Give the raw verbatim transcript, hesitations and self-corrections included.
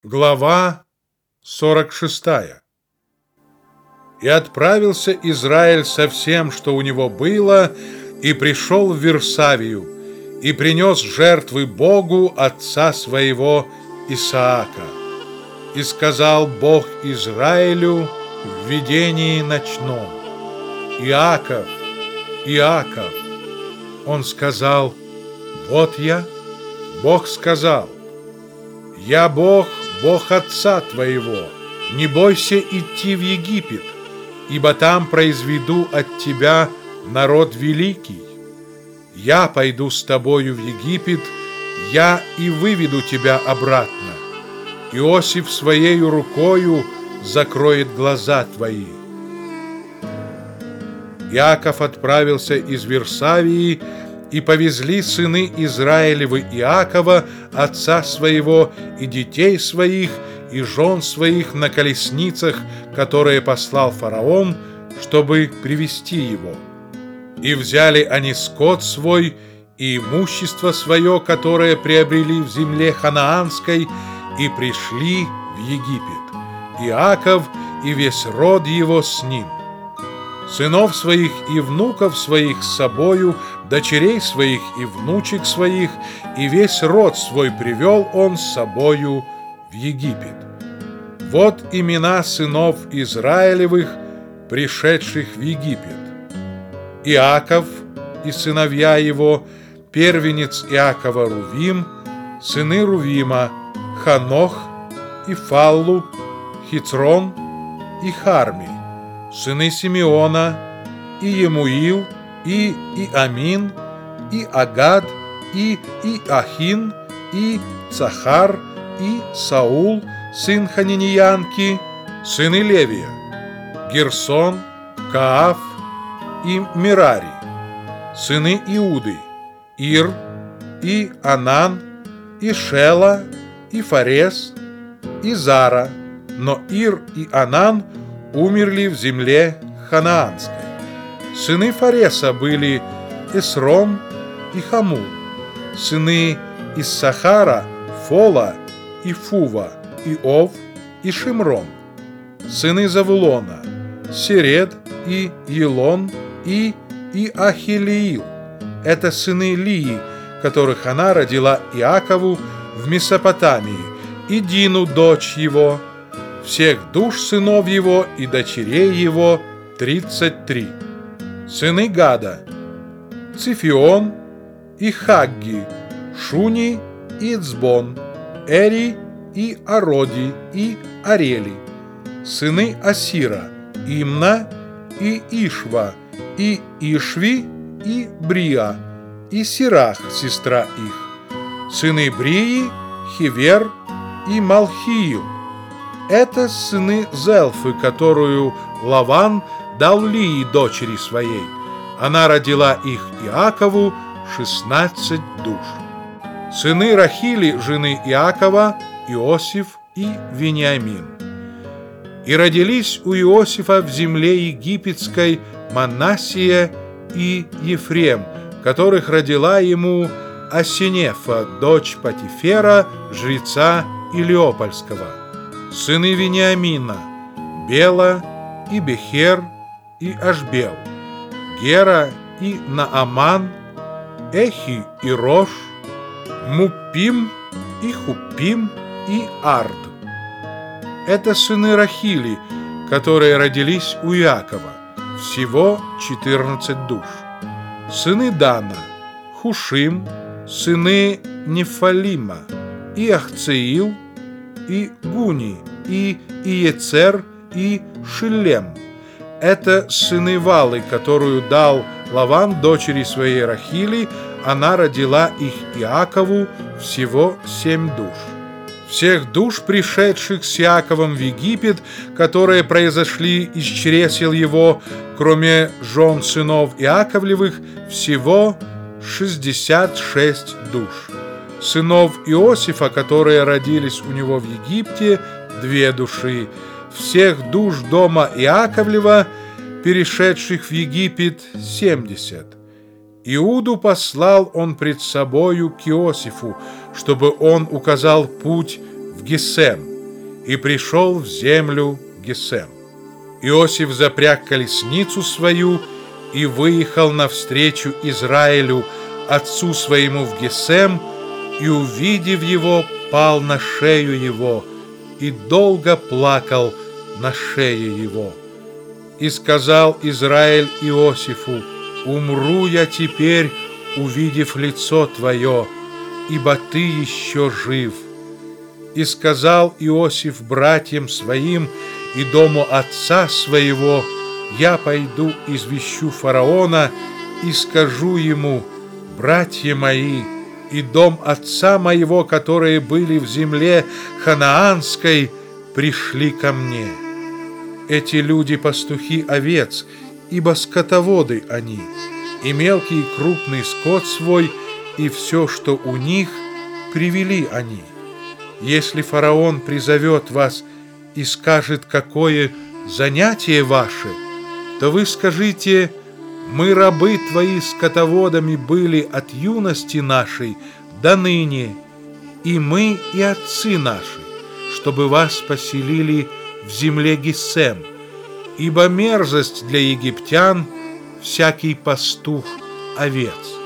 Глава сорок шестая. «И отправился Израиль со всем, что у него было, и пришел в Вирсавию, и принес жертвы Богу отца своего Исаака. И сказал Бог Израилю в видении ночном: Иаков, Иаков. Он сказал: вот я. Бог сказал: я Бог, Бог отца твоего, не бойся идти в Египет, ибо там произведу от тебя народ великий. Я пойду с тобою в Египет, я и выведу тебя обратно. Иосиф своею рукою закроет глаза твои». Иаков отправился из Вирсавии, и повезли сыны Израилевы Иакова, отца своего, и детей своих, и жен своих на колесницах, которые послал фараон, чтобы привести его. И взяли они скот свой и имущество свое, которое приобрели в земле ханаанской, и пришли в Египет, Иаков и весь род его с ним. Сынов своих и внуков своих с собою, дочерей своих и внучек своих, и весь род свой привел он с собою в Египет. Вот имена сынов Израилевых, пришедших в Египет: Иаков и сыновья его, первенец Иакова Рувим, сыны Рувима, Ханох и Фаллу, Хицрон и Харми, сыны Симеона, и Емуил, и Иамин, и Агад, и Иахин, и Цахар, и Саул, сын Ханиньянки, сыны Левия, Герсон, Кааф и Мерари, сыны Иуды, Ир, и Анан, и Шела, и Фарес, и Зара, но Ир и Анан умерли в земле ханаанской. Сыны Фареса были Эсром и Хамул, сыны Иссахара Фола и Фува, и Ов и Шимрон, сыны Завулона Серед и Елон и Иахилиил. Это сыны Лии, которых она родила Иакову в Месопотамии, и Дину, дочь его. Всех душ сынов его и дочерей его тридцать три. Сыны Гада: Цифион и Хагги, Шуни и Цбон, Эри и Ароди и Арели. Сыны Асира: Имна и Ишва, и Ишви и Брия, и Сирах, сестра их. Сыны Брии: Хивер и Малхиил. Это сыны Зелфы, которую Лаван дал Лии, дочери своей. Она родила их Иакову шестнадцать душ. Сыны Рахили, жены Иакова: Иосиф и Вениамин. И родились у Иосифа в земле египетской Манассия и Ефрем, которых родила ему Асинефа, дочь Патифера, жреца Илиопольского. Сыны Вениамина: Бела и Бехер и Ашбел, Гера и Нааман, Эхи и Рош, Муппим и Хуппим и Ард. Это сыны Рахили, которые родились у Иакова, всего четырнадцать душ. Сыны Дана: Хушим, сыны Нефалима, и Ахцеил, и Гуни, и Иецер, и Шиллем. Это сыны Валы, которую дал Лаван дочери своей Рахили, она родила их Иакову, всего семь душ. Всех душ, пришедших с Иаковом в Египет, которые произошли из чресел его, кроме жен сынов Иаковлевых, всего шестьдесят шесть душ. Сынов Иосифа, которые родились у него в Египте, две души. Всех душ дома Иаковлева, перешедших в Египет, семьдесят. Иуду послал он пред собою к Иосифу, чтобы он указал путь в Гесем. и пришел в землю Гесем. Иосиф запряг колесницу свою и выехал навстречу Израилю, отцу своему, в Гесем, и, увидев его, пал на шею его, и долго плакал на шее его. И сказал Израиль Иосифу: «Умру я теперь, увидев лицо твое, ибо ты еще жив». И сказал Иосиф братьям своим и дому отца своего: «Я пойду извещу фараона и скажу ему: братья мои и дом отца моего, которые были в земле ханаанской, пришли ко мне. Эти люди пастухи овец, ибо скотоводы они, и мелкий и крупный скот свой, и все, что у них, привели они. Если фараон призовет вас и скажет, какое занятие ваше, то вы скажите: мы, рабы твои, скотоводами были от юности нашей до ныне, и мы, и отцы наши, чтобы вас поселили в земле Гесем, ибо мерзость для египтян всякий пастух овец».